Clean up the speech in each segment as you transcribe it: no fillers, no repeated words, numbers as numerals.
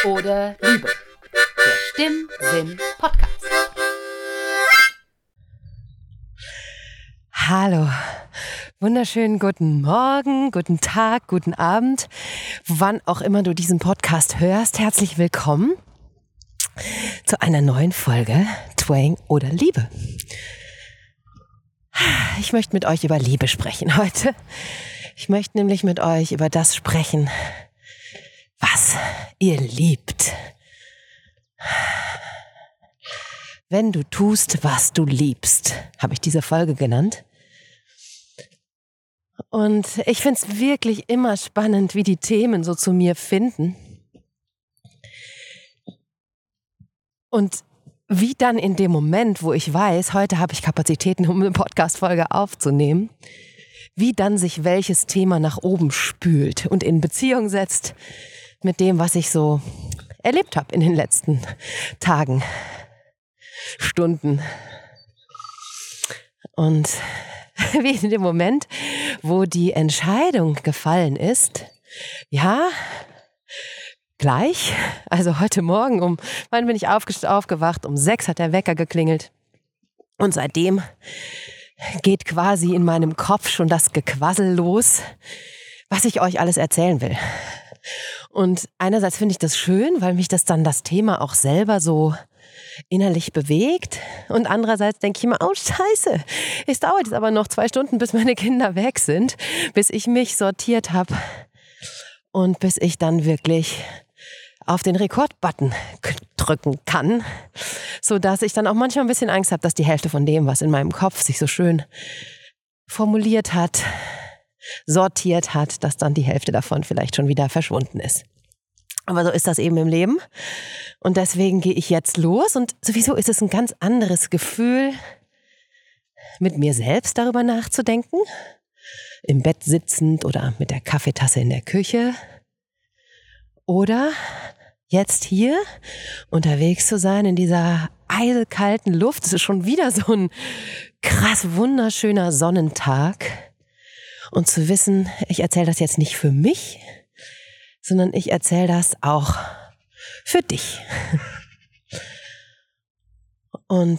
oder Liebe. Der Stimmsinn-Podcast. Hallo, wunderschönen guten Morgen, guten Tag, guten Abend, wann auch immer du diesen Podcast hörst. Herzlich willkommen zu einer neuen Folge Twang oder Liebe. Ich möchte mit euch über Liebe sprechen heute. Ich möchte nämlich mit euch über das sprechen, was ihr liebt. Wenn du tust, was du liebst, habe ich diese Folge genannt. Und ich finde es wirklich immer spannend, wie die Themen so zu mir finden. Und wie dann in dem Moment, wo ich weiß, heute habe ich Kapazitäten, um eine Podcast-Folge aufzunehmen, wie dann sich welches Thema nach oben spült und in Beziehung setzt mit dem, was ich so erlebt habe in den letzten Tagen, Stunden. Und wie in dem Moment, wo die Entscheidung gefallen ist, ja, gleich, also heute Morgen wann bin ich aufgewacht? Um 6 hat der Wecker geklingelt. Und seitdem geht quasi in meinem Kopf schon das Gequassel los, was ich euch alles erzählen will. Und einerseits finde ich das schön, weil mich das Thema auch selber so innerlich bewegt. Und andererseits denke ich immer, oh Scheiße, es dauert jetzt aber noch 2 Stunden, bis meine Kinder weg sind, bis ich mich sortiert habe und bis ich dann wirklich auf den Rekord-Button drücken kann, sodass ich dann auch manchmal ein bisschen Angst habe, dass die Hälfte von dem, was in meinem Kopf sich so schön formuliert hat, sortiert hat, dass dann die Hälfte davon vielleicht schon wieder verschwunden ist. Aber so ist das eben im Leben. Und deswegen gehe ich jetzt los. Und sowieso ist es ein ganz anderes Gefühl, mit mir selbst darüber nachzudenken. Im Bett sitzend oder mit der Kaffeetasse in der Küche. Oder jetzt hier unterwegs zu sein in dieser eiselkalten Luft. Es ist schon wieder so ein krass wunderschöner Sonnentag. Und zu wissen, ich erzähle das jetzt nicht für mich, sondern ich erzähle das auch für dich. Und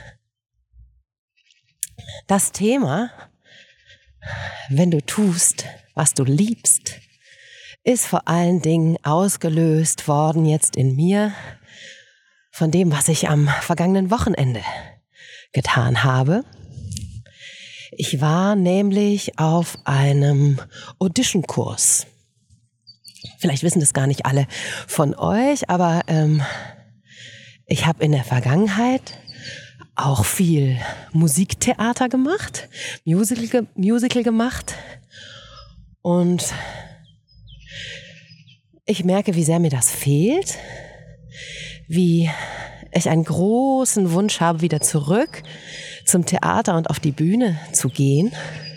das Thema, wenn du tust, was du liebst, ist vor allen Dingen ausgelöst worden jetzt in mir von dem, was ich am vergangenen Wochenende getan habe. Ich war nämlich auf einem Audition-Kurs. Vielleicht wissen das gar nicht alle von euch, aber ich habe in der Vergangenheit auch viel Musiktheater gemacht, Musical gemacht und ich merke, wie sehr mir das fehlt, wie ich einen großen Wunsch habe, wieder zurück zum Theater und auf die Bühne zu gehen,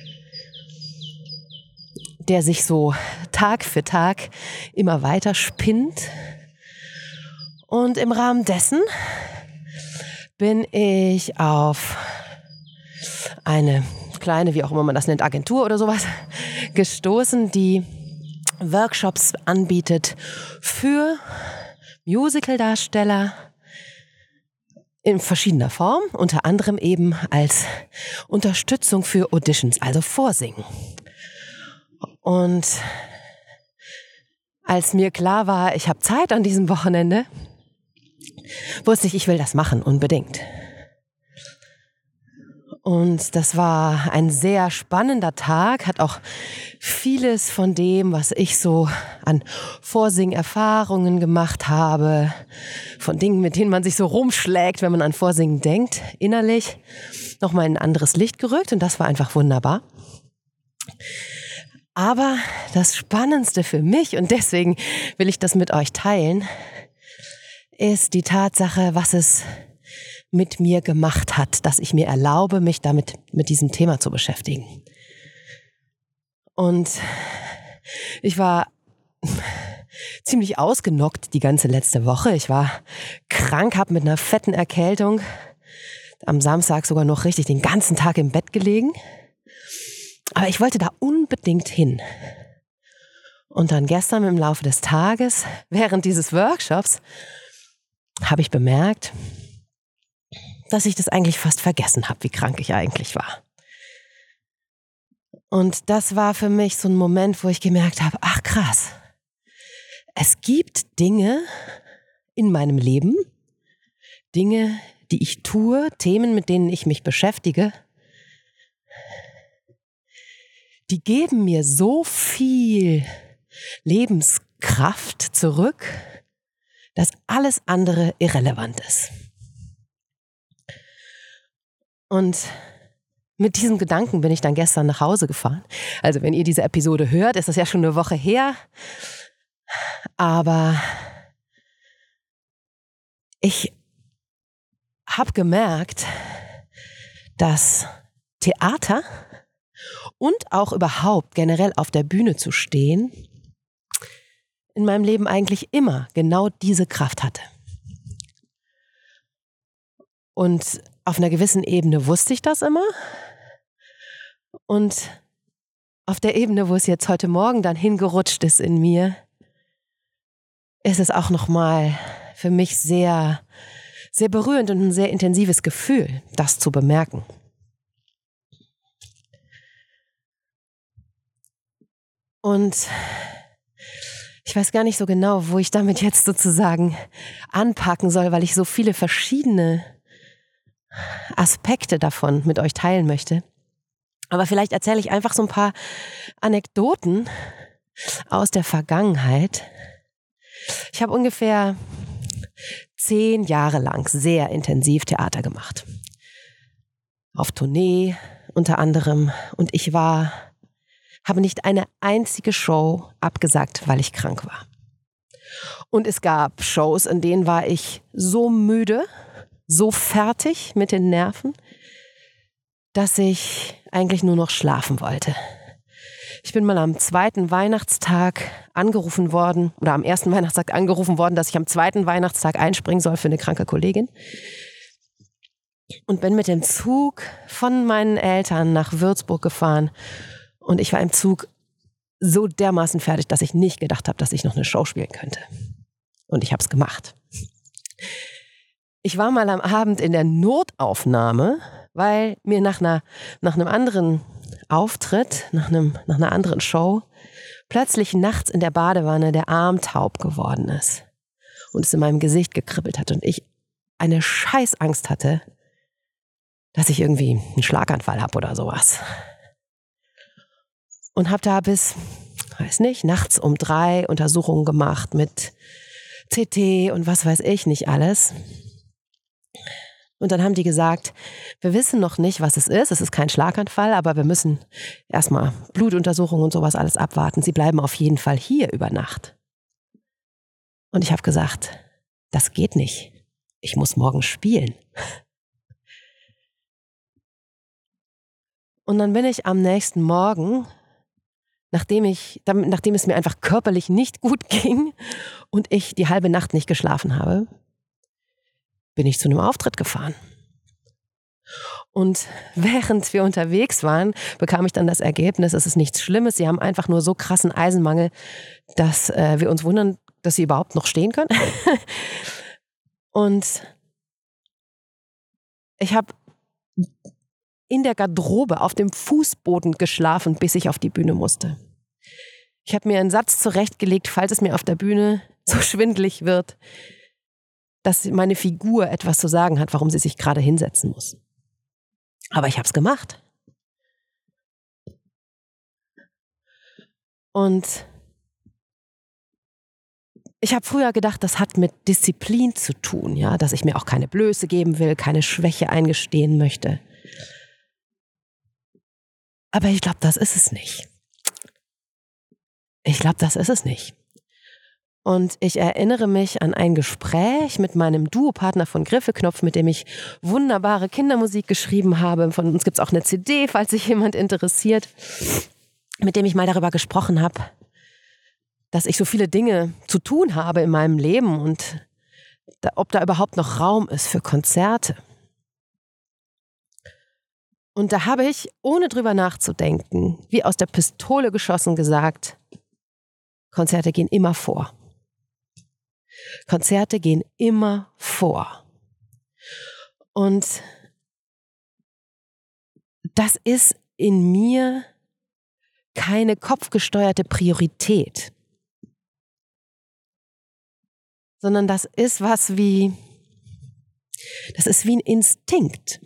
der sich so Tag für Tag immer weiter spinnt. Und im Rahmen dessen bin ich auf eine kleine, wie auch immer man das nennt, Agentur oder sowas, gestoßen, die Workshops anbietet für Musicaldarsteller in verschiedener Form, unter anderem eben als Unterstützung für Auditions, also Vorsingen. Und als mir klar war, ich habe Zeit an diesem Wochenende, wusste ich will das machen, unbedingt. Und das war ein sehr spannender Tag, hat auch vieles von dem, was ich so an Vorsingerfahrungen gemacht habe, von Dingen, mit denen man sich so rumschlägt, wenn man an Vorsingen denkt, innerlich nochmal in ein anderes Licht gerückt und das war einfach wunderbar. Aber das Spannendste für mich, und deswegen will ich das mit euch teilen, ist die Tatsache, was es mit mir gemacht hat, dass ich mir erlaube, mich mit diesem Thema zu beschäftigen. Und ich war ziemlich ausgenockt die ganze letzte Woche. Ich war krank, habe mit einer fetten Erkältung am Samstag sogar noch richtig den ganzen Tag im Bett gelegen. Aber ich wollte da unbedingt hin. Und dann gestern im Laufe des Tages, während dieses Workshops, habe ich bemerkt, dass ich das eigentlich fast vergessen habe, wie krank ich eigentlich war. Und das war für mich so ein Moment, wo ich gemerkt habe, ach krass, es gibt Dinge in meinem Leben, Dinge, die ich tue, Themen, mit denen ich mich beschäftige, die geben mir so viel Lebenskraft zurück, dass alles andere irrelevant ist. Und mit diesem Gedanken bin ich dann gestern nach Hause gefahren. Also wenn ihr diese Episode hört, ist das ja schon eine Woche her. Aber ich habe gemerkt, dass Theater und auch überhaupt generell auf der Bühne zu stehen, in meinem Leben eigentlich immer genau diese Kraft hatte. Und auf einer gewissen Ebene wusste ich das immer. Und auf der Ebene, wo es jetzt heute Morgen dann hingerutscht ist in mir, ist es auch nochmal für mich sehr, sehr berührend und ein sehr intensives Gefühl, das zu bemerken. Und ich weiß gar nicht so genau, wo ich damit jetzt sozusagen anpacken soll, weil ich so viele verschiedene Aspekte davon mit euch teilen möchte. Aber vielleicht erzähle ich einfach so ein paar Anekdoten aus der Vergangenheit. Ich habe ungefähr 10 Jahre lang sehr intensiv Theater gemacht. Auf Tournee unter anderem. Und ich habe nicht eine einzige Show abgesagt, weil ich krank war. Und es gab Shows, in denen war ich so müde, so fertig mit den Nerven, dass ich eigentlich nur noch schlafen wollte. Ich bin mal am 2. Weihnachtstag angerufen worden, oder am 1. Weihnachtstag angerufen worden, dass ich am 2. Weihnachtstag einspringen soll für eine kranke Kollegin. Und bin mit dem Zug von meinen Eltern nach Würzburg gefahren. Und ich war im Zug so dermaßen fertig, dass ich nicht gedacht habe, dass ich noch eine Show spielen könnte. Und ich habe es gemacht. Ich war mal am Abend in der Notaufnahme, weil mir nach einem anderen Auftritt, nach einer anderen Show, plötzlich nachts in der Badewanne der Arm taub geworden ist und es in meinem Gesicht gekribbelt hat und ich eine Scheißangst hatte, dass ich irgendwie einen Schlaganfall habe oder sowas. Und habe da bis, weiß nicht, nachts um 3 Untersuchungen gemacht mit CT und was weiß ich nicht alles. Und dann haben die gesagt, wir wissen noch nicht, was es ist kein Schlaganfall, aber wir müssen erstmal Blutuntersuchungen und sowas alles abwarten. Sie bleiben auf jeden Fall hier über Nacht. Und ich habe gesagt, das geht nicht. Ich muss morgen spielen. Und dann bin ich am nächsten Morgen, nachdem es mir einfach körperlich nicht gut ging und ich die halbe Nacht nicht geschlafen habe, bin ich zu einem Auftritt gefahren. Und während wir unterwegs waren, bekam ich dann das Ergebnis, es ist nichts Schlimmes, sie haben einfach nur so krassen Eisenmangel, dass wir uns wundern, dass sie überhaupt noch stehen können. Und ich habe in der Garderobe auf dem Fußboden geschlafen, bis ich auf die Bühne musste. Ich habe mir einen Satz zurechtgelegt, falls es mir auf der Bühne so schwindelig wird, dass meine Figur etwas zu sagen hat, warum sie sich gerade hinsetzen muss. Aber ich habe es gemacht. Und ich habe früher gedacht, das hat mit Disziplin zu tun, ja, dass ich mir auch keine Blöße geben will, keine Schwäche eingestehen möchte. Aber ich glaube, das ist es nicht. Und ich erinnere mich an ein Gespräch mit meinem Duopartner von Griffeknopf, mit dem ich wunderbare Kindermusik geschrieben habe. Von uns gibt es auch eine CD, falls sich jemand interessiert, mit dem ich mal darüber gesprochen habe, dass ich so viele Dinge zu tun habe in meinem Leben und ob da überhaupt noch Raum ist für Konzerte. Und da habe ich, ohne drüber nachzudenken, wie aus der Pistole geschossen gesagt, Konzerte gehen immer vor. Konzerte gehen immer vor. Und das ist in mir keine kopfgesteuerte Priorität, sondern das ist wie ein Instinkt.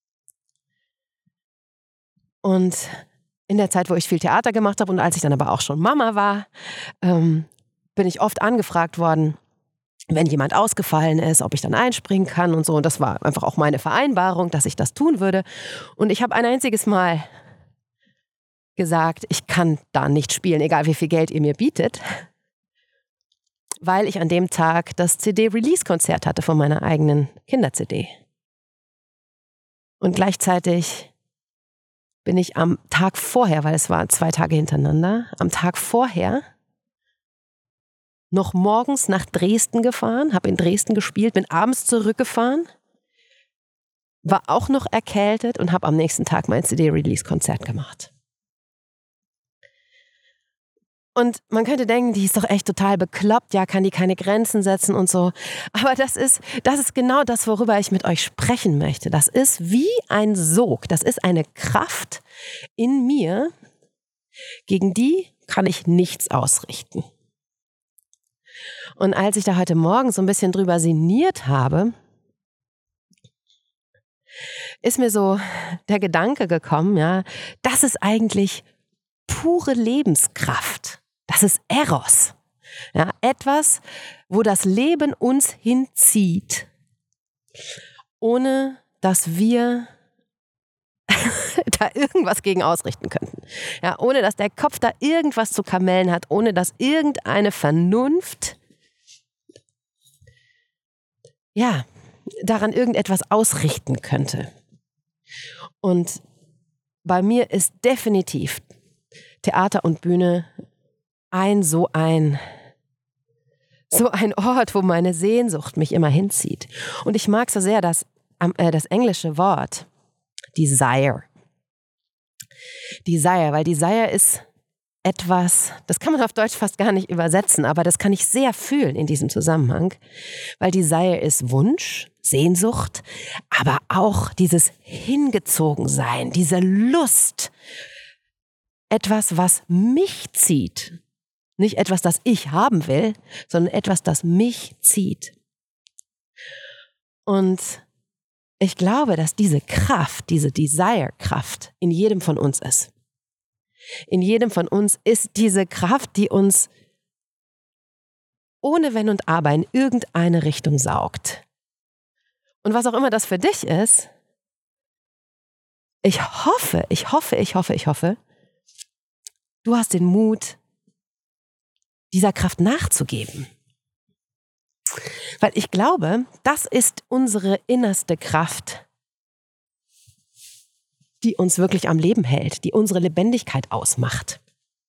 Und in der Zeit, wo ich viel Theater gemacht habe und als ich dann aber auch schon Mama war, bin ich oft angefragt worden, wenn jemand ausgefallen ist, ob ich dann einspringen kann und so. Und das war einfach auch meine Vereinbarung, dass ich das tun würde. Und ich habe ein einziges Mal gesagt, ich kann da nicht spielen, egal wie viel Geld ihr mir bietet, weil ich an dem Tag das CD-Release-Konzert hatte von meiner eigenen Kinder-CD. Und gleichzeitig bin ich am Tag vorher, weil es war 2 Tage hintereinander, am Tag vorher noch morgens nach Dresden gefahren, habe in Dresden gespielt, bin abends zurückgefahren, war auch noch erkältet und habe am nächsten Tag mein CD-Release-Konzert gemacht. Und man könnte denken, die ist doch echt total bekloppt, ja, kann die keine Grenzen setzen und so. Aber das ist genau das, worüber ich mit euch sprechen möchte. Das ist wie ein Sog, das ist eine Kraft in mir, gegen die kann ich nichts ausrichten. Und als ich da heute Morgen so ein bisschen drüber sinniert habe, ist mir so der Gedanke gekommen, ja, das ist eigentlich pure Lebenskraft. Das ist Eros. Ja, etwas, wo das Leben uns hinzieht, ohne dass wir da irgendwas gegen ausrichten könnten. Ja, ohne dass der Kopf da irgendwas zu kamellen hat, ohne dass irgendeine Vernunft daran irgendetwas ausrichten könnte. Und bei mir ist definitiv Theater und Bühne so ein Ort, wo meine Sehnsucht mich immer hinzieht. Und ich mag so sehr das englische Wort Desire. Desire, weil Desire ist etwas, das kann man auf Deutsch fast gar nicht übersetzen, aber das kann ich sehr fühlen in diesem Zusammenhang, weil Desire ist Wunsch, Sehnsucht, aber auch dieses Hingezogensein, diese Lust, etwas, was mich zieht. Nicht etwas, das ich haben will, sondern etwas, das mich zieht. Und ich glaube, dass diese Kraft, diese Desire-Kraft in jedem von uns ist. In jedem von uns ist diese Kraft, die uns ohne Wenn und Aber in irgendeine Richtung saugt. Und was auch immer das für dich ist, ich hoffe, du hast den Mut, dieser Kraft nachzugeben. Weil ich glaube, das ist unsere innerste Kraft, die uns wirklich am Leben hält, die unsere Lebendigkeit ausmacht.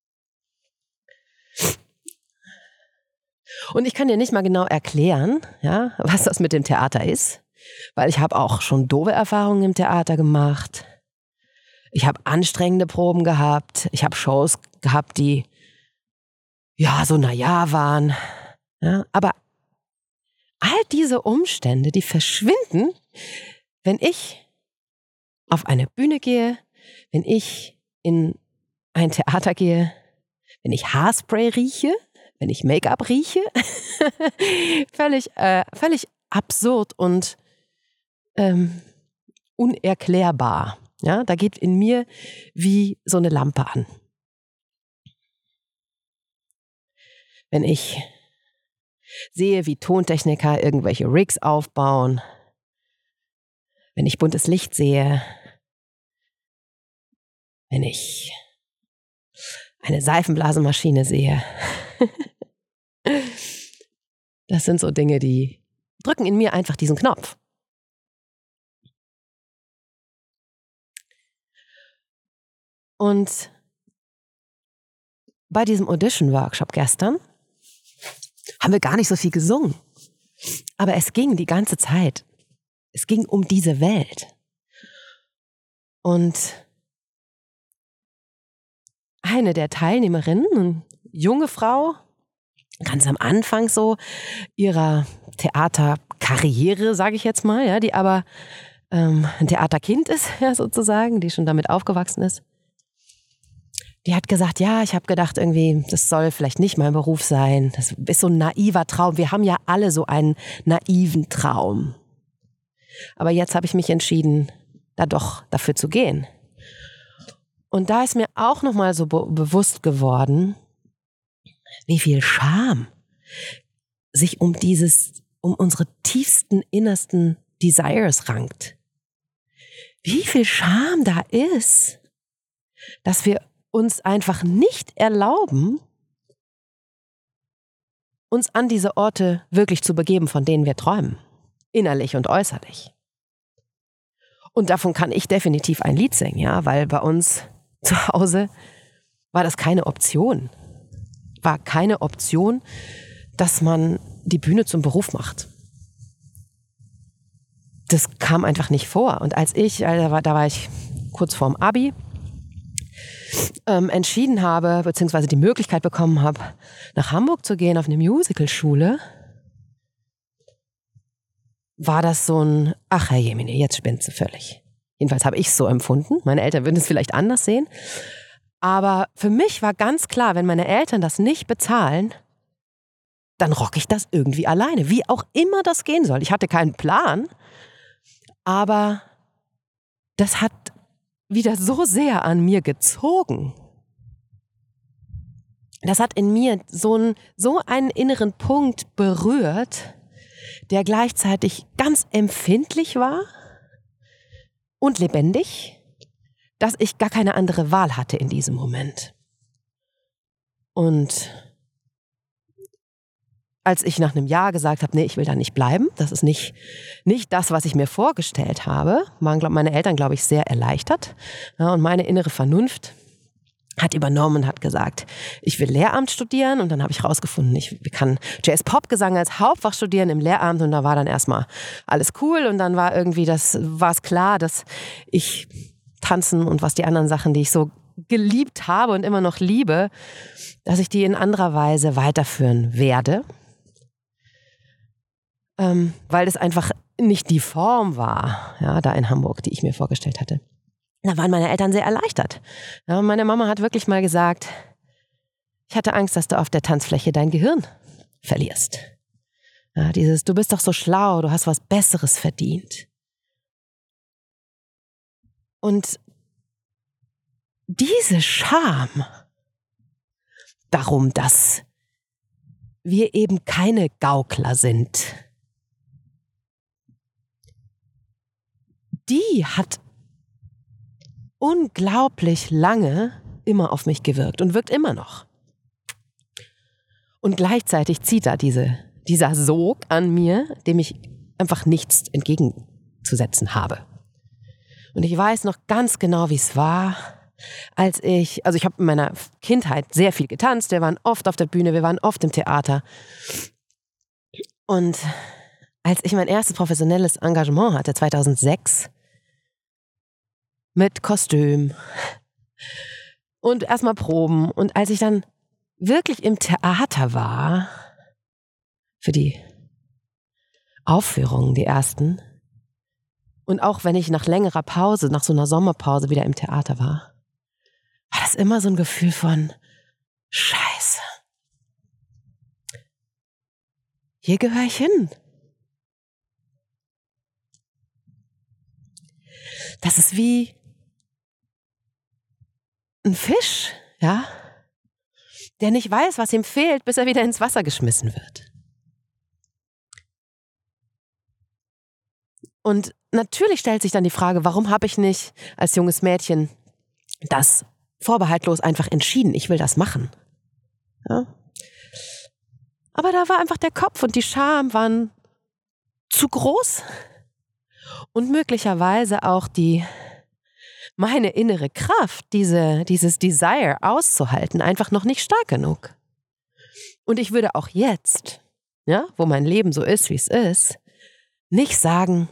Und ich kann dir nicht mal genau erklären, ja, was das mit dem Theater ist, weil ich habe auch schon doofe Erfahrungen im Theater gemacht. Ich habe anstrengende Proben gehabt. Ich habe Shows gehabt, die so waren. Ja, aber all diese Umstände, die verschwinden, wenn ich auf eine Bühne gehe, wenn ich in ein Theater gehe, wenn ich Haarspray rieche, wenn ich Make-up rieche. völlig absurd und unerklärbar. Ja, da geht in mir wie so eine Lampe an. Wenn ich sehe, wie Tontechniker irgendwelche Rigs aufbauen, wenn ich buntes Licht sehe, wenn ich eine Seifenblasenmaschine sehe. Das sind so Dinge, die drücken in mir einfach diesen Knopf. Und bei diesem Audition-Workshop gestern haben wir gar nicht so viel gesungen. Aber es ging die ganze Zeit. Es ging um diese Welt. Und eine der Teilnehmerinnen, eine junge Frau, ganz am Anfang so ihrer Theaterkarriere, sage ich jetzt mal, ja, die aber ein Theaterkind ist, ja, sozusagen, die schon damit aufgewachsen ist. Die hat gesagt, ja, ich habe gedacht irgendwie, das soll vielleicht nicht mein Beruf sein. Das ist so ein naiver Traum. Wir haben ja alle so einen naiven Traum. Aber jetzt habe ich mich entschieden, da doch dafür zu gehen. Und da ist mir auch nochmal so bewusst geworden, wie viel Scham sich um unsere tiefsten, innersten Desires rankt. Wie viel Scham da ist, dass wir uns einfach nicht erlauben, uns an diese Orte wirklich zu begeben, von denen wir träumen. Innerlich und äußerlich. Und davon kann ich definitiv ein Lied singen, ja, weil bei uns zu Hause war das keine Option. War keine Option, dass man die Bühne zum Beruf macht. Das kam einfach nicht vor. Und da war ich kurz vorm Abi, entschieden habe, beziehungsweise die Möglichkeit bekommen habe, nach Hamburg zu gehen auf eine Musicalschule, war das so ein, ach Herr Jemine, jetzt spinnst du völlig. Jedenfalls habe ich es so empfunden. Meine Eltern würden es vielleicht anders sehen. Aber für mich war ganz klar, wenn meine Eltern das nicht bezahlen, dann rocke ich das irgendwie alleine. Wie auch immer das gehen soll. Ich hatte keinen Plan, aber das hat wieder so sehr an mir gezogen. Das hat in mir so einen inneren Punkt berührt, der gleichzeitig ganz empfindlich war und lebendig, dass ich gar keine andere Wahl hatte in diesem Moment. Und als ich nach einem Jahr gesagt habe, nee, ich will da nicht bleiben, das ist nicht das, was ich mir vorgestellt habe, waren meine Eltern, glaube ich, sehr erleichtert. Ja, und meine innere Vernunft hat übernommen und hat gesagt, ich will Lehramt studieren. Und dann habe ich rausgefunden, ich kann Jazz-Pop-Gesang als Hauptfach studieren im Lehramt. Und da war dann erstmal alles cool. Und dann war es klar, dass ich tanzen und was die anderen Sachen, die ich so geliebt habe und immer noch liebe, dass ich die in anderer Weise weiterführen werde. Weil das einfach nicht die Form war, ja, da in Hamburg, die ich mir vorgestellt hatte. Da waren meine Eltern sehr erleichtert. Ja, meine Mama hat wirklich mal gesagt, ich hatte Angst, dass du auf der Tanzfläche dein Gehirn verlierst. Ja, du bist doch so schlau, du hast was Besseres verdient. Und diese Scham darum, dass wir eben keine Gaukler sind, die hat unglaublich lange immer auf mich gewirkt und wirkt immer noch. Und gleichzeitig zieht da dieser Sog an mir, dem ich einfach nichts entgegenzusetzen habe. Und ich weiß noch ganz genau, wie es war, ich habe in meiner Kindheit sehr viel getanzt, wir waren oft auf der Bühne, wir waren oft im Theater. Und als ich mein erstes professionelles Engagement hatte, 2006, mit Kostüm und erstmal Proben. Und als ich dann wirklich im Theater war, für die Aufführungen, die ersten, und auch wenn ich nach längerer Pause, nach so einer Sommerpause wieder im Theater war das immer so ein Gefühl von Scheiße. Hier gehöre ich hin. Das ist wie ein Fisch, ja, der nicht weiß, was ihm fehlt, bis er wieder ins Wasser geschmissen wird. Und natürlich stellt sich dann die Frage, warum habe ich nicht als junges Mädchen das vorbehaltlos einfach entschieden, ich will das machen. Ja? Aber da war einfach der Kopf und die Scham waren zu groß und möglicherweise auch meine innere Kraft, dieses Desire auszuhalten, einfach noch nicht stark genug. Und ich würde auch jetzt, ja, wo mein Leben so ist, wie es ist, nicht sagen,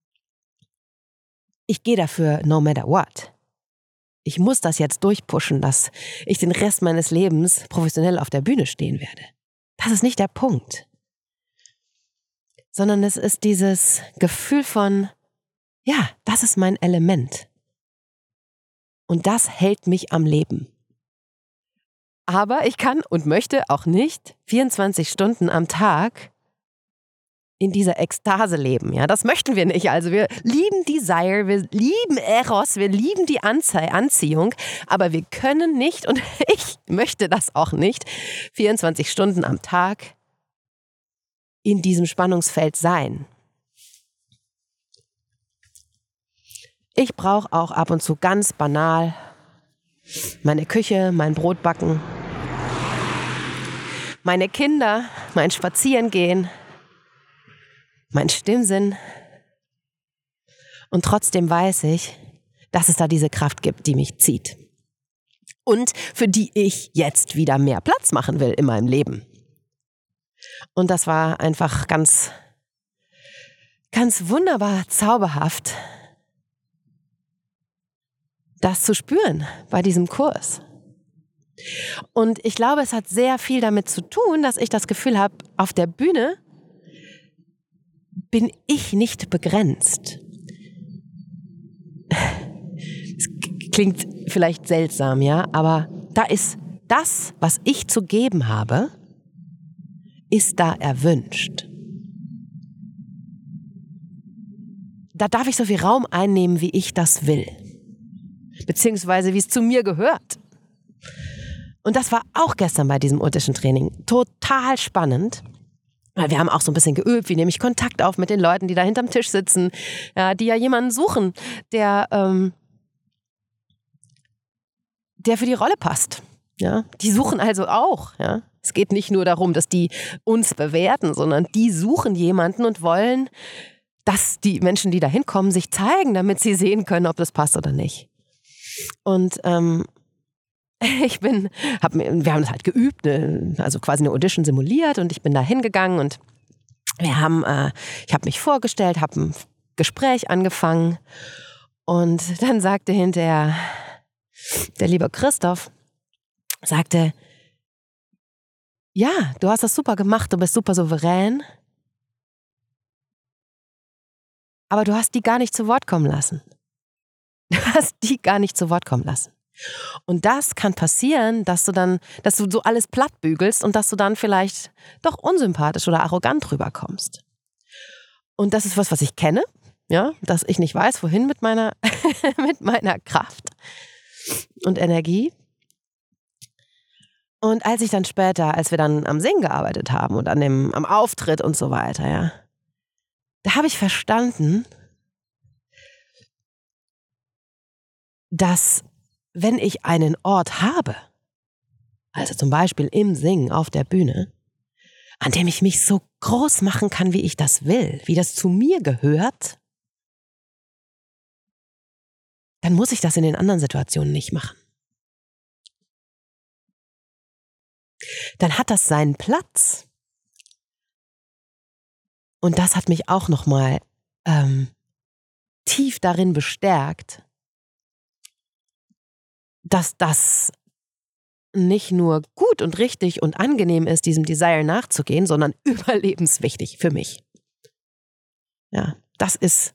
ich gehe dafür no matter what. Ich muss das jetzt durchpushen, dass ich den Rest meines Lebens professionell auf der Bühne stehen werde. Das ist nicht der Punkt. Sondern es ist dieses Gefühl von, ja, das ist mein Element. Und das hält mich am Leben. Aber ich kann und möchte auch nicht 24 Stunden am Tag in dieser Ekstase leben. Ja, das möchten wir nicht. Also wir lieben Desire, wir lieben Eros, wir lieben die Anziehung, aber wir können nicht, und ich möchte das auch nicht, 24 Stunden am Tag in diesem Spannungsfeld sein. Ich brauche auch ab und zu ganz banal meine Küche, mein Brotbacken, meine Kinder, mein Spazierengehen, mein Stimmsinn. Und trotzdem weiß ich, dass es da diese Kraft gibt, die mich zieht. Und für die ich jetzt wieder mehr Platz machen will in meinem Leben. Und das war einfach ganz, ganz wunderbar, zauberhaft, das zu spüren bei diesem Kurs. Und ich glaube, es hat sehr viel damit zu tun, dass ich das Gefühl habe, auf der Bühne bin ich nicht begrenzt. Es klingt vielleicht seltsam, ja, aber da ist das, was ich zu geben habe, ist da erwünscht. Da darf ich so viel Raum einnehmen, wie ich das will. Beziehungsweise wie es zu mir gehört. Und das war auch gestern bei diesem Audition Training total spannend, weil wir haben auch so ein bisschen geübt, wie nehme ich Kontakt auf mit den Leuten, die da hinterm Tisch sitzen, ja, die ja jemanden suchen, der für die Rolle passt. Ja, die suchen also auch. Ja. Es geht nicht nur darum, dass die uns bewerten, sondern die suchen jemanden und wollen, dass die Menschen, die da hinkommen, sich zeigen, damit sie sehen können, ob das passt oder nicht. Und wir haben das halt geübt, also quasi eine Audition simuliert, und ich bin da hingegangen und ich habe mich vorgestellt, habe ein Gespräch angefangen, und dann sagte hinterher der liebe Christoph, sagte, ja, du hast das super gemacht, du bist super souverän, aber du hast die gar nicht zu Wort kommen lassen. Du hast die gar nicht zu Wort kommen lassen. Und das kann passieren, dass du so alles platt bügelst und dass du dann vielleicht doch unsympathisch oder arrogant rüberkommst. Und das ist was ich kenne, ja, dass ich nicht weiß, wohin mit meiner Kraft und Energie. Und als wir dann am Singen gearbeitet haben und am Auftritt und so weiter, ja, da habe ich verstanden, dass wenn ich einen Ort habe, also zum Beispiel im Singen auf der Bühne, an dem ich mich so groß machen kann, wie ich das will, wie das zu mir gehört, dann muss ich das in den anderen Situationen nicht machen. Dann hat das seinen Platz. Und das hat mich auch nochmal tief darin bestärkt, dass das nicht nur gut und richtig und angenehm ist, diesem Desire nachzugehen, sondern überlebenswichtig für mich. Ja, das ist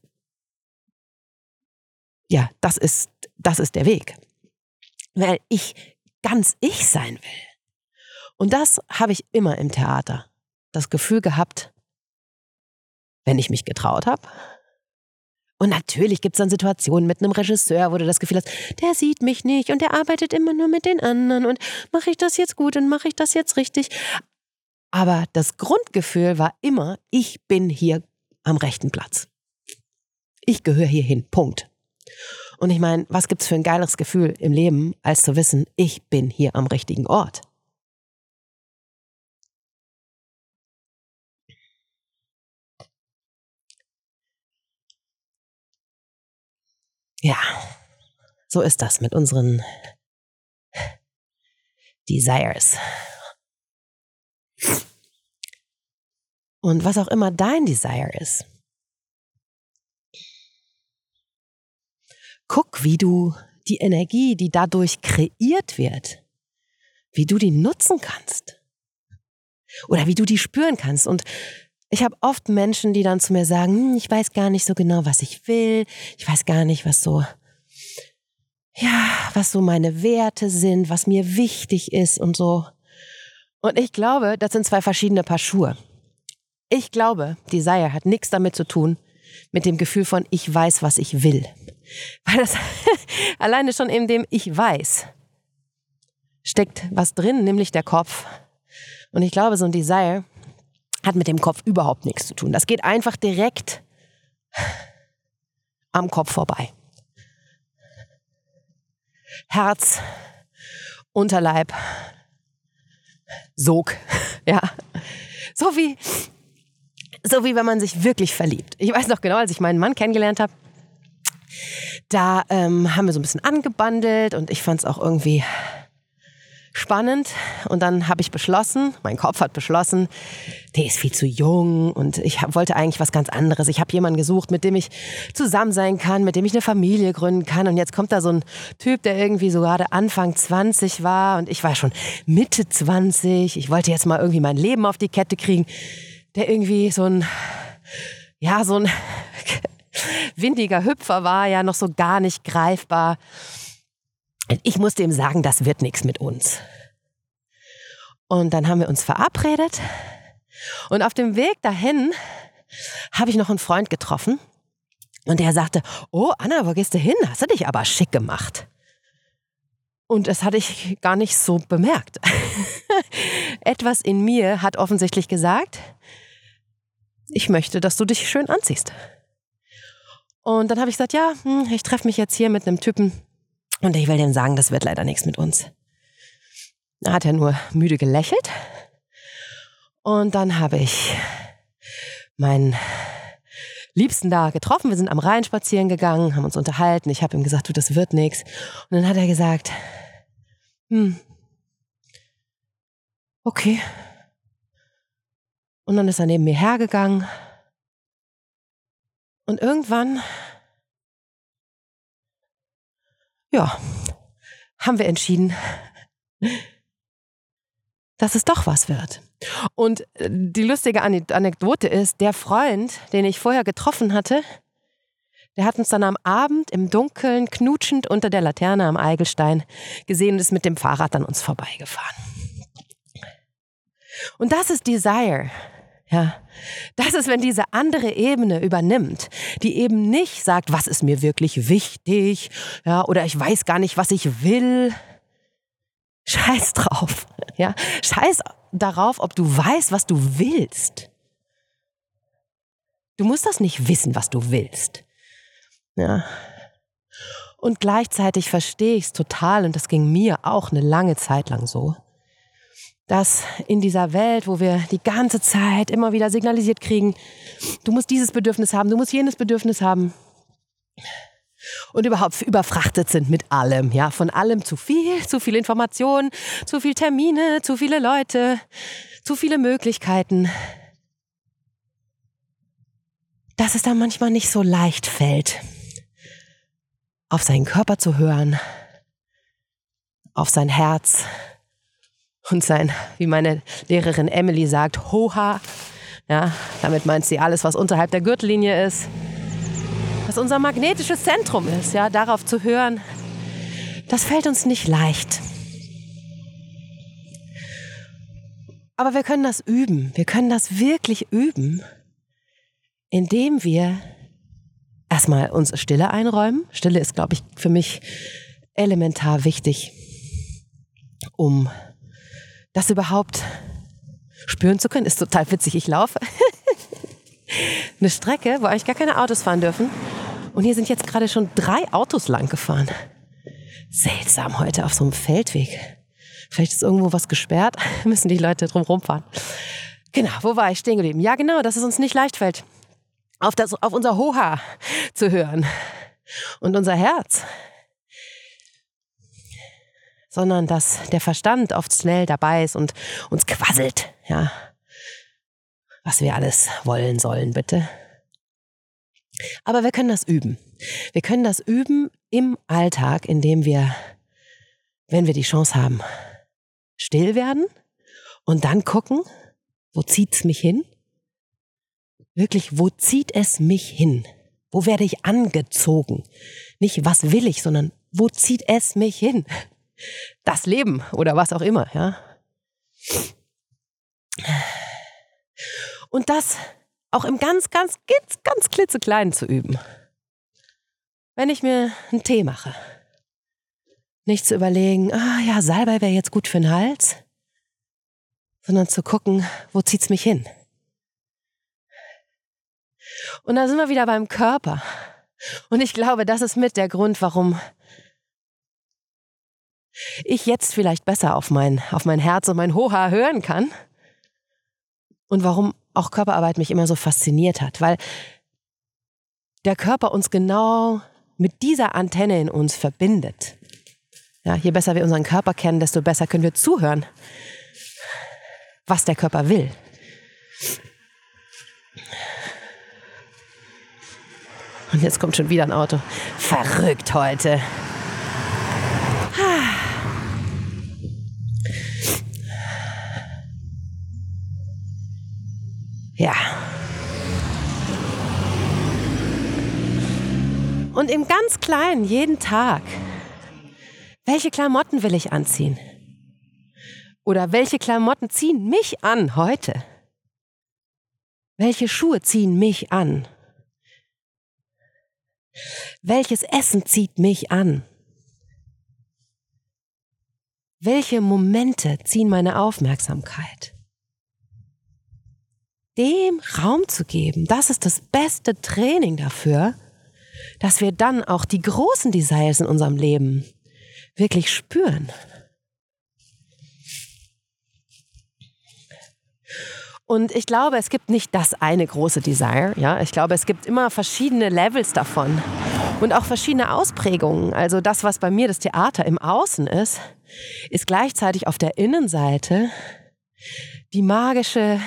der Weg. Weil ich ganz ich sein will. Und das habe ich immer im Theater. Das Gefühl gehabt, wenn ich mich getraut habe. Und natürlich gibt es dann Situationen mit einem Regisseur, wo du das Gefühl hast, der sieht mich nicht und der arbeitet immer nur mit den anderen und mache ich das jetzt gut und mache ich das jetzt richtig. Aber das Grundgefühl war immer, ich bin hier am rechten Platz. Ich gehöre hier hin, Punkt. Und ich meine, was gibt's für ein geiles Gefühl im Leben, als zu wissen, ich bin hier am richtigen Ort. Ja, so ist das mit unseren Desires. Und was auch immer dein Desire ist, guck, wie du die Energie, die dadurch kreiert wird, wie du die nutzen kannst. Oder wie du die spüren kannst. Und ich habe oft Menschen, die dann zu mir sagen, ich weiß gar nicht so genau, was ich will. Ich weiß gar nicht, was so meine Werte sind, was mir wichtig ist und so. Und ich glaube, das sind zwei verschiedene Paar Schuhe. Ich glaube, Desire hat nichts damit zu tun, mit dem Gefühl von, ich weiß, was ich will. Weil das alleine schon in dem Ich weiß steckt was drin, nämlich der Kopf. Und ich glaube, so ein Desire hat mit dem Kopf überhaupt nichts zu tun. Das geht einfach direkt am Kopf vorbei. Herz, Unterleib, Sog, ja. So wie wenn man sich wirklich verliebt. Ich weiß noch genau, als ich meinen Mann kennengelernt habe, da haben wir so ein bisschen angebandelt und ich fand es auch irgendwie spannend. Und dann habe ich beschlossen, mein Kopf hat beschlossen, der ist viel zu jung und ich wollte eigentlich was ganz anderes. Ich habe jemanden gesucht, mit dem ich zusammen sein kann, mit dem ich eine Familie gründen kann. Und jetzt kommt da so ein Typ, der irgendwie so gerade Anfang 20 war und ich war schon Mitte 20. Ich wollte jetzt mal irgendwie mein Leben auf die Kette kriegen, der irgendwie so ein windiger Hüpfer war, ja noch so gar nicht greifbar. Ich musste ihm sagen, das wird nichts mit uns. Und dann haben wir uns verabredet und auf dem Weg dahin habe ich noch einen Freund getroffen und der sagte, oh Anna, wo gehst du hin? Hast du dich aber schick gemacht. Und das hatte ich gar nicht so bemerkt. Etwas in mir hat offensichtlich gesagt, ich möchte, dass du dich schön anziehst. Und dann habe ich gesagt, ja, ich treffe mich jetzt hier mit einem Typen und ich will dem sagen, das wird leider nichts mit uns. Da hat er nur müde gelächelt. Und dann habe ich meinen Liebsten da getroffen. Wir sind am Rhein spazieren gegangen, haben uns unterhalten. Ich habe ihm gesagt, du, das wird nichts. Und dann hat er gesagt, okay. Und dann ist er neben mir hergegangen. Und irgendwann, haben wir entschieden, dass es doch was wird. Und die lustige Anekdote ist, der Freund, den ich vorher getroffen hatte, der hat uns dann am Abend im Dunkeln knutschend unter der Laterne am Eigelstein gesehen und ist mit dem Fahrrad an uns vorbeigefahren. Und das ist Desire. Ja, das ist, wenn diese andere Ebene übernimmt, die eben nicht sagt, was ist mir wirklich wichtig, ja, oder ich weiß gar nicht, was ich will. Scheiß drauf, ja, scheiß darauf, ob du weißt, was du willst. Du musst das nicht wissen, was du willst, ja. Und gleichzeitig verstehe ich es total, und das ging mir auch eine lange Zeit lang so, dass in dieser Welt, wo wir die ganze Zeit immer wieder signalisiert kriegen, du musst dieses Bedürfnis haben, du musst jenes Bedürfnis haben und überhaupt überfrachtet sind mit allem, ja, von allem zu viel Information, zu viel Termine, zu viele Leute, zu viele Möglichkeiten, dass es dann manchmal nicht so leicht fällt, auf seinen Körper zu hören, auf sein Herz, und sein, wie meine Lehrerin Emily sagt, Hoha. Ja, damit meint sie alles, was unterhalb der Gürtellinie ist. Was unser magnetisches Zentrum ist, ja, darauf zu hören. Das fällt uns nicht leicht. Aber wir können das üben. Wir können das wirklich üben, indem wir erstmal uns Stille einräumen. Stille ist, glaube ich, für mich elementar wichtig, um das überhaupt spüren zu können. Ist total witzig. Ich laufe eine Strecke, wo eigentlich gar keine Autos fahren dürfen. Und hier sind jetzt gerade schon 3 Autos lang gefahren. Seltsam heute auf so einem Feldweg. Vielleicht ist irgendwo was gesperrt, müssen die Leute drum rumfahren. Genau, wo war ich stehen geblieben? Ja, genau, dass es uns nicht leicht fällt, auf unser Hoha zu hören und unser Herz. Sondern dass der Verstand oft schnell dabei ist und uns quasselt, ja, was wir alles wollen sollen, bitte. Aber wir können das üben. Wir können das üben im Alltag, indem wir, wenn wir die Chance haben, still werden und dann gucken, Wo zieht's mich hin? Wirklich, wo zieht es mich hin? Wo werde ich angezogen? Nicht, was will ich, sondern wo zieht es mich hin? Das Leben oder was auch immer, ja. Und das auch im ganz klitzekleinen zu üben. Wenn ich mir einen Tee mache, nicht zu überlegen, Salbei wäre jetzt gut für den Hals, sondern zu gucken, wo zieht's mich hin? Und da sind wir wieder beim Körper. Und ich glaube, das ist mit der Grund, warum ich jetzt vielleicht besser auf mein Herz und mein Hoha hören kann. Und warum auch Körperarbeit mich immer so fasziniert hat. Weil der Körper uns genau mit dieser Antenne in uns verbindet. Ja, je besser wir unseren Körper kennen, desto besser können wir zuhören, was der Körper will. Und jetzt kommt schon wieder ein Auto. Verrückt heute. Ja. Und im ganz Kleinen, jeden Tag. Welche Klamotten will ich anziehen? Oder welche Klamotten ziehen mich an heute? Welche Schuhe ziehen mich an? Welches Essen zieht mich an? Welche Momente ziehen meine Aufmerksamkeit? Dem Raum zu geben, das ist das beste Training dafür, dass wir dann auch die großen Desires in unserem Leben wirklich spüren. Und ich glaube, es gibt nicht das eine große Desire. Ja? Ich glaube, es gibt immer verschiedene Levels davon und auch verschiedene Ausprägungen. Also das, was bei mir das Theater im Außen ist gleichzeitig auf der Innenseite die magische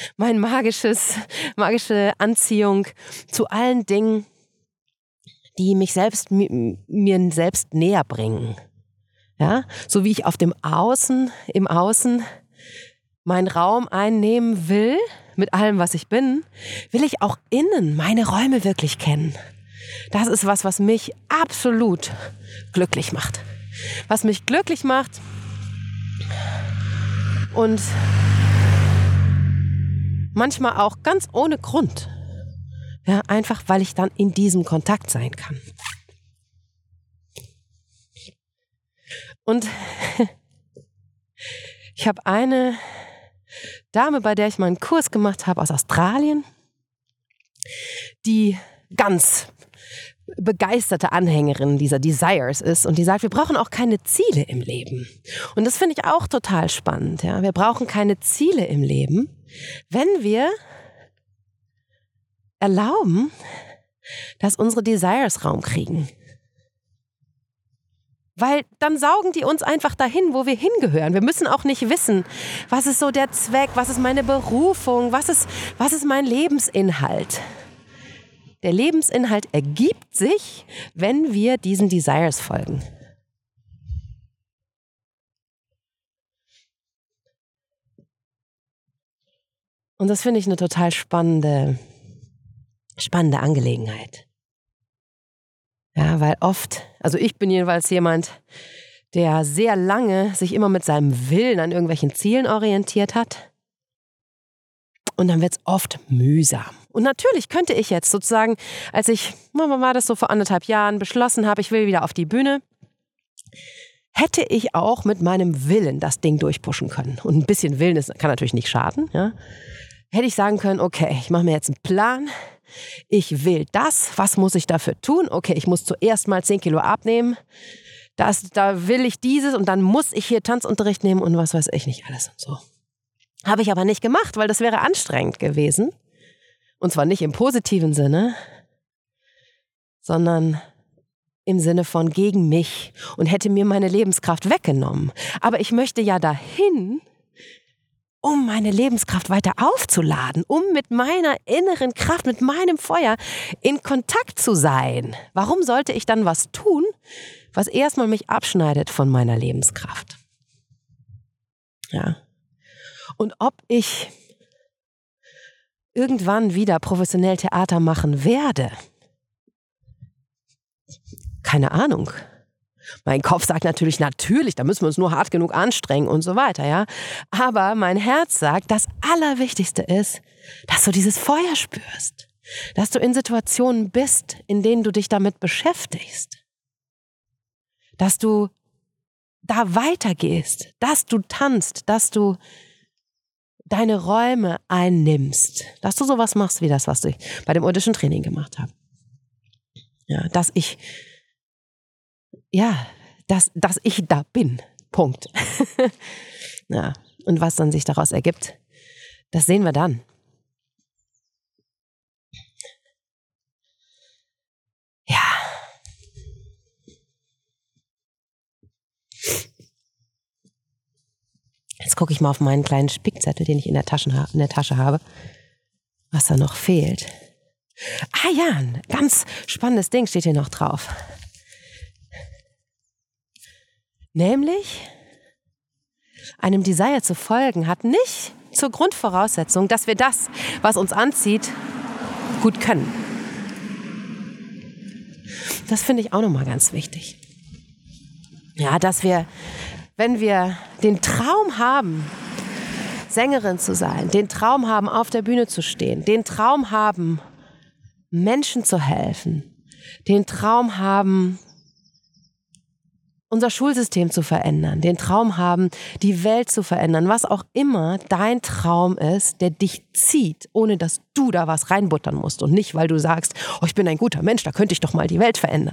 Anziehung zu allen Dingen, die mich selbst mir selbst näher bringen. Ja? So wie ich im Außen meinen Raum einnehmen will, mit allem, was ich bin, will ich auch innen meine Räume wirklich kennen. Das ist was mich absolut glücklich macht. Was mich glücklich macht und manchmal auch ganz ohne Grund. Ja, einfach, weil ich dann in diesem Kontakt sein kann. Und ich habe eine Dame, bei der ich mal einen Kurs gemacht habe aus Australien, die ganz begeisterte Anhängerin dieser Desires ist und die sagt, wir brauchen auch keine Ziele im Leben. Und das finde ich auch total spannend. Ja? Wir brauchen keine Ziele im Leben, wenn wir erlauben, dass unsere Desires Raum kriegen. Weil dann saugen die uns einfach dahin, wo wir hingehören. Wir müssen auch nicht wissen, was ist so der Zweck, was ist meine Berufung, was ist mein Lebensinhalt. Der Lebensinhalt ergibt sich, wenn wir diesen Desires folgen. Und das finde ich eine total spannende Angelegenheit. Ja, weil oft, also ich bin jedenfalls jemand, der sehr lange sich immer mit seinem Willen an irgendwelchen Zielen orientiert hat. Und dann wird es oft mühsam. Und natürlich könnte ich jetzt sozusagen, als ich, war das so vor 1,5 Jahren, beschlossen habe, ich will wieder auf die Bühne, hätte ich auch mit meinem Willen das Ding durchpushen können. Und ein bisschen Willen kann natürlich nicht schaden. Ja. Hätte ich sagen können, okay, ich mache mir jetzt einen Plan. Ich will das. Was muss ich dafür tun? Okay, ich muss zuerst mal 10 Kilo abnehmen. Da will ich dieses und dann muss ich hier Tanzunterricht nehmen und was weiß ich nicht alles und so. Habe ich aber nicht gemacht, weil das wäre anstrengend gewesen. Und zwar nicht im positiven Sinne, sondern im Sinne von gegen mich und hätte mir meine Lebenskraft weggenommen. Aber ich möchte ja dahin, um meine Lebenskraft weiter aufzuladen, um mit meiner inneren Kraft, mit meinem Feuer in Kontakt zu sein. Warum sollte ich dann was tun, was erstmal mich abschneidet von meiner Lebenskraft? Ja. Und ob ich irgendwann wieder professionell Theater machen werde? Keine Ahnung. Mein Kopf sagt natürlich, da müssen wir uns nur hart genug anstrengen und so weiter, ja. Aber mein Herz sagt, das Allerwichtigste ist, dass du dieses Feuer spürst. Dass du in Situationen bist, in denen du dich damit beschäftigst. Dass du da weitergehst, dass du tanzt, dass du deine Räume einnimmst. Dass du sowas machst wie das, was ich bei dem Audition-Training gemacht habe. Ja, dass ich da bin. Punkt. Ja, und was dann sich daraus ergibt, das sehen wir dann. Ja. Jetzt gucke ich mal auf meinen kleinen Spickzettel, den ich in der Tasche habe, was da noch fehlt. Ah ja, ein ganz spannendes Ding steht hier noch drauf. Nämlich, einem Desire zu folgen hat nicht zur Grundvoraussetzung, dass wir das, was uns anzieht, gut können. Das finde ich auch nochmal ganz wichtig. Ja, dass wir, wenn wir den Traum haben, Sängerin zu sein, den Traum haben, auf der Bühne zu stehen, den Traum haben, Menschen zu helfen, den Traum haben, unser Schulsystem zu verändern, den Traum haben, die Welt zu verändern, was auch immer dein Traum ist, der dich zieht, ohne dass du da was reinbuttern musst und nicht, weil du sagst, oh, ich bin ein guter Mensch, da könnte ich doch mal die Welt verändern.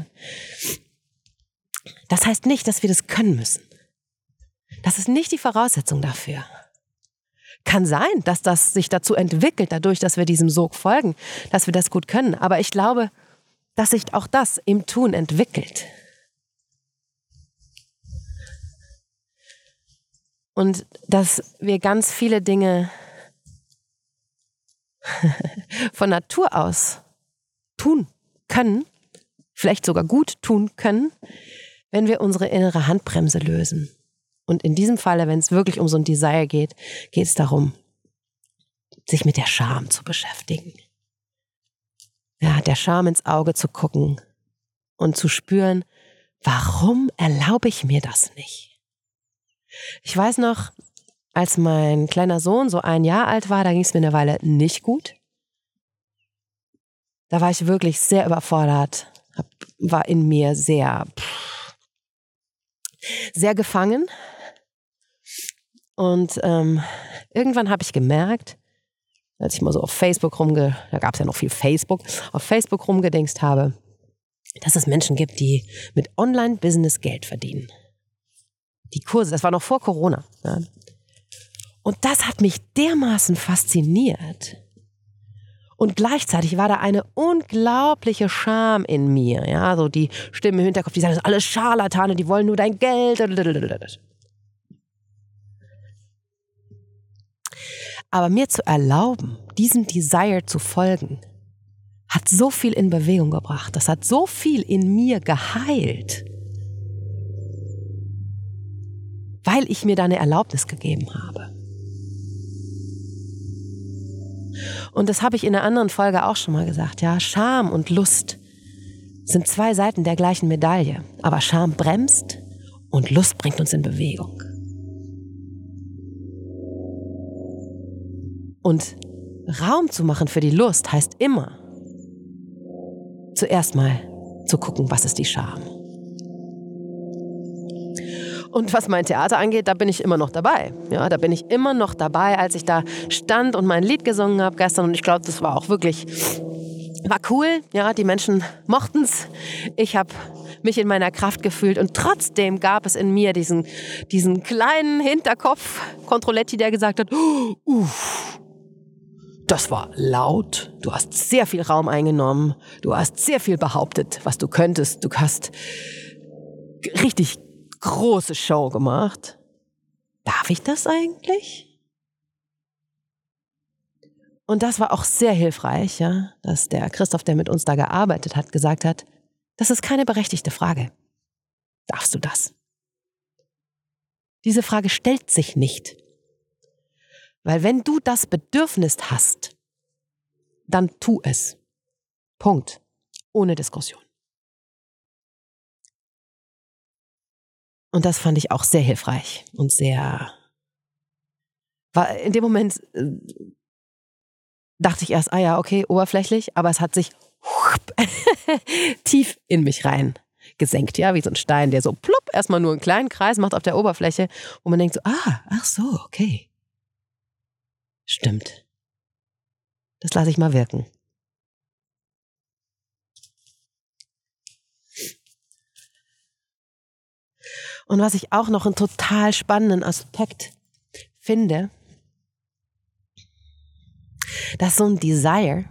Das heißt nicht, dass wir das können müssen. Das ist nicht die Voraussetzung dafür. Kann sein, dass das sich dazu entwickelt, dadurch, dass wir diesem Sog folgen, dass wir das gut können. Aber ich glaube, dass sich auch das im Tun entwickelt. Und dass wir ganz viele Dinge von Natur aus tun können, vielleicht sogar gut tun können, wenn wir unsere innere Handbremse lösen. Und in diesem Falle, wenn es wirklich um so ein Desire geht, geht es darum, sich mit der Scham zu beschäftigen. Ja, der Scham ins Auge zu gucken und zu spüren, warum erlaube ich mir das nicht? Ich weiß noch, als mein kleiner Sohn so 1 Jahr alt war, da ging es mir eine Weile nicht gut. Da war ich wirklich sehr überfordert, war in mir sehr gefangen. Und irgendwann habe ich gemerkt, als ich mal so auf Facebook da gab es ja noch viel Facebook, auf Facebook rumgedingst habe, dass es Menschen gibt, die mit Online-Business Geld verdienen. Die Kurse, das war noch vor Corona. Ja. Und das hat mich dermaßen fasziniert. Und gleichzeitig war da eine unglaubliche Scham in mir. Ja, so die Stimmen im Hinterkopf, die sagen, das sind alles Scharlatane, die wollen nur dein Geld. Aber mir zu erlauben, diesem Desire zu folgen, hat so viel in Bewegung gebracht. Das hat so viel in mir geheilt. Weil ich mir da eine Erlaubnis gegeben habe. Und das habe ich in einer anderen Folge auch schon mal gesagt. Ja, Scham und Lust sind 2 Seiten der gleichen Medaille. Aber Scham bremst und Lust bringt uns in Bewegung. Und Raum zu machen für die Lust heißt immer, zuerst mal zu gucken, was ist die Scham. Und was mein Theater angeht, da bin ich immer noch dabei. Ja, da bin ich immer noch dabei, als ich da stand und mein Lied gesungen habe gestern. Und ich glaube, das war auch wirklich, war cool. Ja, die Menschen mochten's. Ich habe mich in meiner Kraft gefühlt. Und trotzdem gab es in mir diesen kleinen Hinterkopf, Kontrolletti, der gesagt hat, das war laut. Du hast sehr viel Raum eingenommen. Du hast sehr viel behauptet, was du könntest. Du hast richtig große Show gemacht. Darf ich das eigentlich? Und das war auch sehr hilfreich, ja, dass der Christoph, der mit uns da gearbeitet hat, gesagt hat, das ist keine berechtigte Frage. Darfst du das? Diese Frage stellt sich nicht. Weil wenn du das Bedürfnis hast, dann tu es. Punkt. Ohne Diskussion. Und das fand ich auch sehr hilfreich und war in dem Moment dachte ich erst, ja, okay, oberflächlich, aber es hat sich tief in mich rein gesenkt, ja, wie so ein Stein, der so plupp erstmal nur einen kleinen Kreis macht auf der Oberfläche und man denkt so, ach so, okay. Stimmt. Das lasse ich mal wirken. Und was ich auch noch einen total spannenden Aspekt finde, dass so ein Desire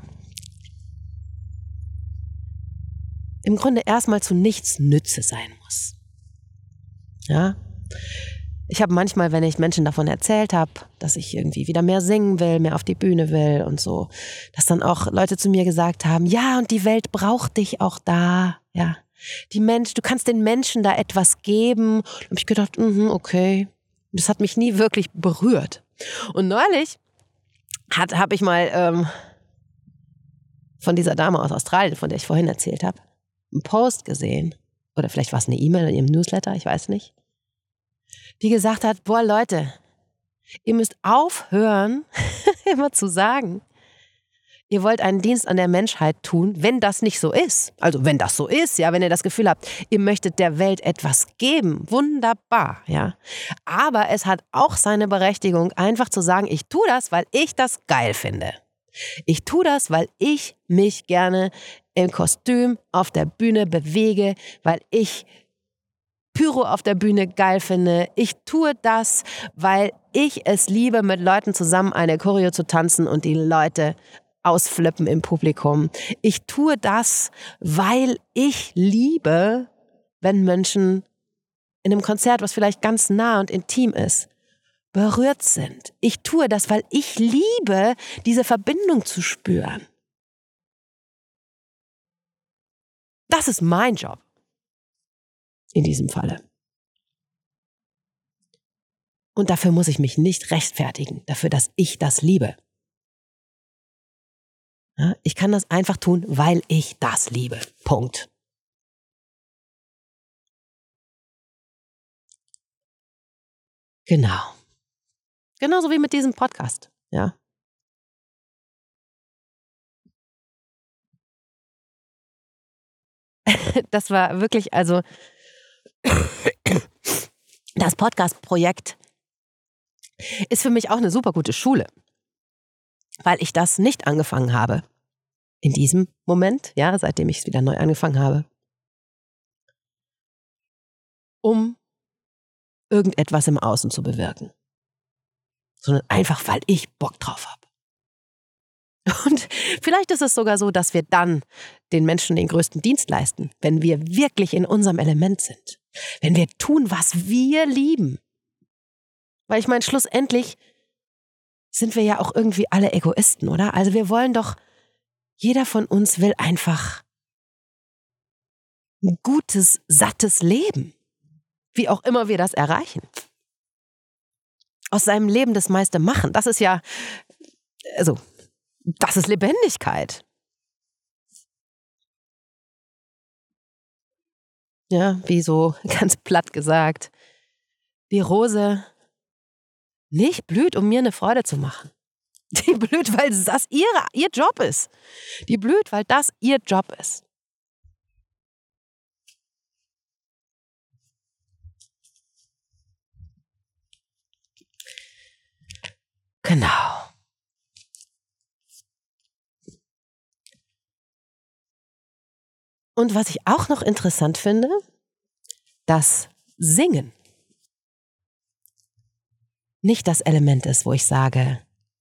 im Grunde erstmal zu nichts Nütze sein muss. Ja? Ich habe manchmal, wenn ich Menschen davon erzählt habe, dass ich irgendwie wieder mehr singen will, mehr auf die Bühne will und so, dass dann auch Leute zu mir gesagt haben, ja, und die Welt braucht dich auch da, ja. Du kannst den Menschen da etwas geben. Da habe ich gedacht, okay. Das hat mich nie wirklich berührt. Und neulich habe ich mal von dieser Dame aus Australien, von der ich vorhin erzählt habe, einen Post gesehen. Oder vielleicht war es eine E-Mail in ihrem Newsletter, ich weiß nicht. Die gesagt hat, boah Leute, ihr müsst aufhören, immer zu sagen, ihr wollt einen Dienst an der Menschheit tun, wenn das nicht so ist. Also wenn das so ist, ja, wenn ihr das Gefühl habt, ihr möchtet der Welt etwas geben, wunderbar, ja. Aber es hat auch seine Berechtigung, einfach zu sagen, ich tue das, weil ich das geil finde. Ich tue das, weil ich mich gerne im Kostüm auf der Bühne bewege, weil ich Pyro auf der Bühne geil finde. Ich tue das, weil ich es liebe, mit Leuten zusammen eine Choreo zu tanzen und die Leute ausflippen im Publikum. Ich tue das, weil ich liebe, wenn Menschen in einem Konzert, was vielleicht ganz nah und intim ist, berührt sind. Ich tue das, weil ich liebe, diese Verbindung zu spüren. Das ist mein Job. In diesem Falle. Und dafür muss ich mich nicht rechtfertigen, dafür, dass ich das liebe. Ja, ich kann das einfach tun, weil ich das liebe. Punkt. Genau. Genauso wie mit diesem Podcast. Ja. Das war wirklich, also das Podcast-Projekt ist für mich auch eine super gute Schule, weil ich das nicht angefangen habe. In diesem Moment, ja, seitdem ich es wieder neu angefangen habe, um irgendetwas im Außen zu bewirken. Sondern einfach, weil ich Bock drauf habe. Und vielleicht ist es sogar so, dass wir dann den Menschen den größten Dienst leisten, wenn wir wirklich in unserem Element sind. Wenn wir tun, was wir lieben. Weil ich meine, schlussendlich sind wir ja auch irgendwie alle Egoisten, oder? Also wir wollen doch, jeder von uns will einfach ein gutes, sattes Leben. Wie auch immer wir das erreichen. Aus seinem Leben das meiste machen. Das ist ja, also, das ist Lebendigkeit. Ja, wie so ganz platt gesagt. Die Rose nicht blüht, um mir eine Freude zu machen. Die blüht, weil das ihr Job ist. Die blüht, weil das ihr Job ist. Genau. Und was ich auch noch interessant finde, dass Singen nicht das Element ist, wo ich sage,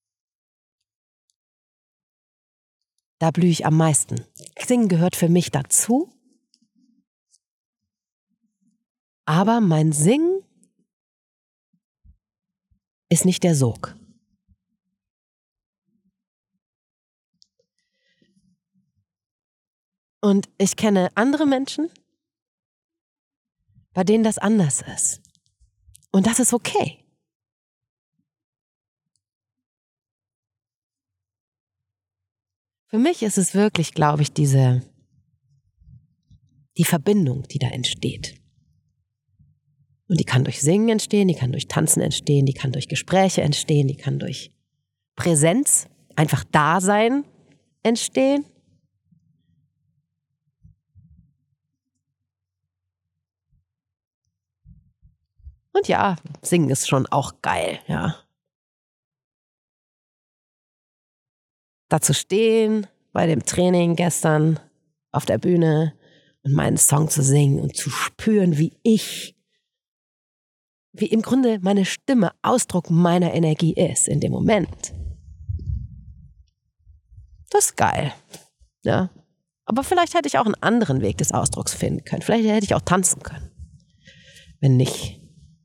da blühe ich am meisten. Singen gehört für mich dazu, aber mein Singen ist nicht der Sog. Und ich kenne andere Menschen, bei denen das anders ist. Und das ist okay. Für mich ist es wirklich, glaube ich, die Verbindung, die da entsteht. Und die kann durch Singen entstehen, die kann durch Tanzen entstehen, die kann durch Gespräche entstehen, die kann durch Präsenz, einfach Dasein entstehen. Und ja, Singen ist schon auch geil, ja. Da zu stehen bei dem Training gestern auf der Bühne und meinen Song zu singen und zu spüren, wie im Grunde meine Stimme Ausdruck meiner Energie ist in dem Moment. Das ist geil, ja. Aber vielleicht hätte ich auch einen anderen Weg des Ausdrucks finden können. Vielleicht hätte ich auch tanzen können, wenn nicht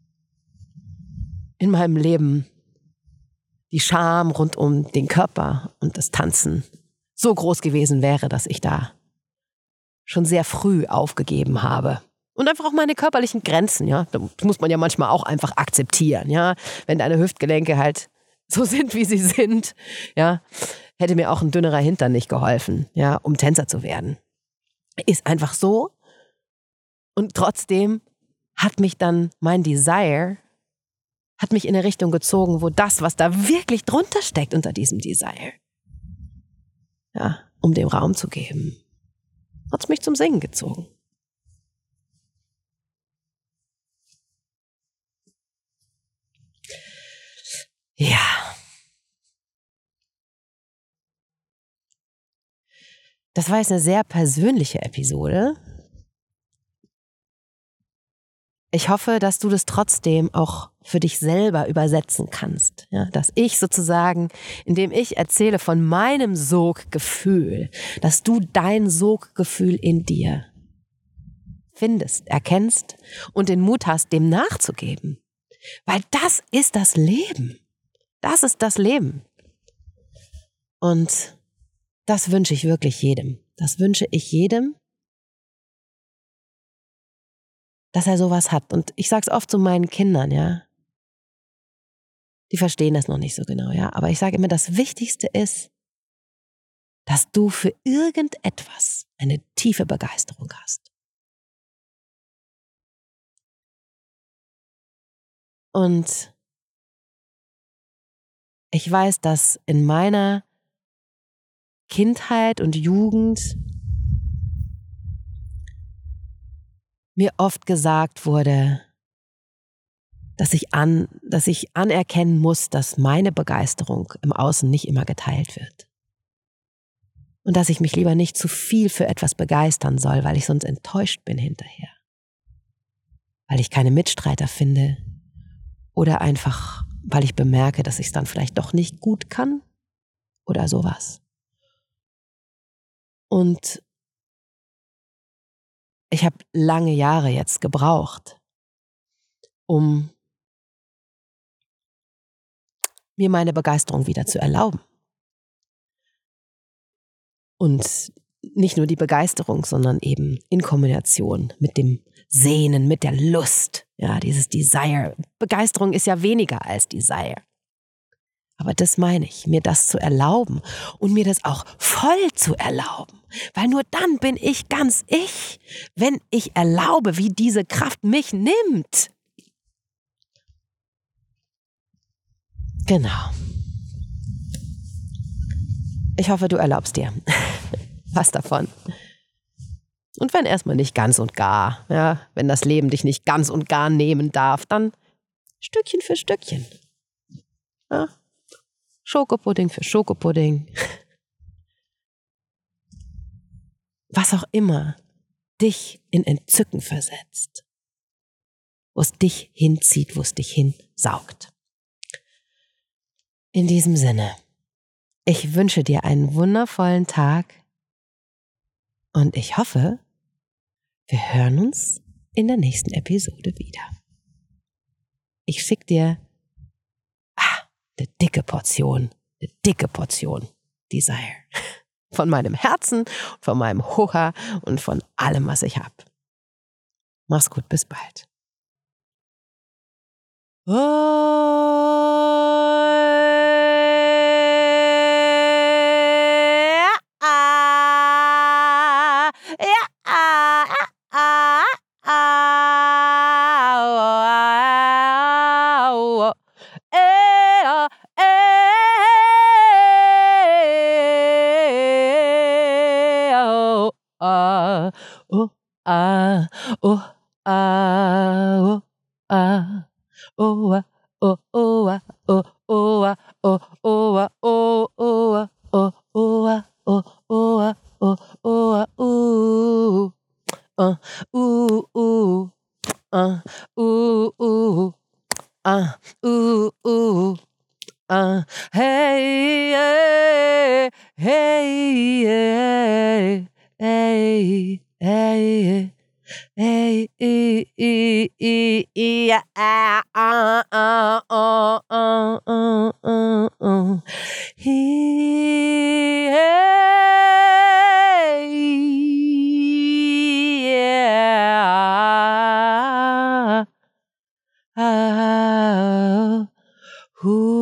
in meinem Leben die Scham rund um den Körper und das Tanzen so groß gewesen wäre, dass ich da schon sehr früh aufgegeben habe. Und einfach auch meine körperlichen Grenzen, ja. Das muss man ja manchmal auch einfach akzeptieren, ja. Wenn deine Hüftgelenke halt so sind, wie sie sind, ja, hätte mir auch ein dünnerer Hintern nicht geholfen, ja, um Tänzer zu werden. Ist einfach so. Und trotzdem hat mich dann mein Desire in eine Richtung gezogen, wo das, was da wirklich drunter steckt unter diesem Desire, ja, um dem Raum zu geben, hat es mich zum Singen gezogen. Ja. Das war jetzt eine sehr persönliche Episode. Ich hoffe, dass du das trotzdem auch für dich selber übersetzen kannst. Ja, dass ich sozusagen, indem ich erzähle von meinem Soggefühl, dass du dein Soggefühl in dir findest, erkennst und den Mut hast, dem nachzugeben. Weil das ist das Leben. Das ist das Leben. Und das wünsche ich wirklich jedem. Das wünsche ich jedem, dass er sowas hat. Und ich sage es oft zu meinen Kindern, ja. Die verstehen das noch nicht so genau, ja. Aber ich sage immer, das Wichtigste ist, dass du für irgendetwas eine tiefe Begeisterung hast. Und ich weiß, dass in meiner Kindheit und Jugend mir oft gesagt wurde, dass ich anerkennen muss, dass meine Begeisterung im Außen nicht immer geteilt wird. Und dass ich mich lieber nicht zu viel für etwas begeistern soll, weil ich sonst enttäuscht bin hinterher. Weil ich keine Mitstreiter finde oder einfach, weil ich bemerke, dass ich es dann vielleicht doch nicht gut kann oder sowas. Und ich habe lange Jahre jetzt gebraucht, um mir meine Begeisterung wieder zu erlauben. Und nicht nur die Begeisterung, sondern eben in Kombination mit dem Sehnen, mit der Lust, ja, dieses Desire. Begeisterung ist ja weniger als Desire. Aber das meine ich, mir das zu erlauben und mir das auch voll zu erlauben. Weil nur dann bin ich ganz ich, wenn ich erlaube, wie diese Kraft mich nimmt. Genau. Ich hoffe, du erlaubst dir was davon. Und wenn erstmal nicht ganz und gar, ja, wenn das Leben dich nicht ganz und gar nehmen darf, dann Stückchen für Stückchen. Ja? Schokopudding für Schokopudding. Was auch immer dich in Entzücken versetzt. Wo es dich hinzieht, wo es dich hinsaugt. In diesem Sinne, ich wünsche dir einen wundervollen Tag und ich hoffe, wir hören uns in der nächsten Episode wieder. Ich schicke dir eine dicke Portion Desire. Von meinem Herzen, von meinem Hoha und von allem, was ich habe. Mach's gut, bis bald. ah, oh, ah, oh, oh, ah, oh, oh, ah, oh, oh, ah, oh, oh, ah, oh, oh, ah, oh, oh, ah, oh, oh, ah, ooh, ooh, ooh, ooh, ooh, ooh, ooh, hey, hey, hey, hey, hey. Hey, yeah, Hey, yeah. Ooh.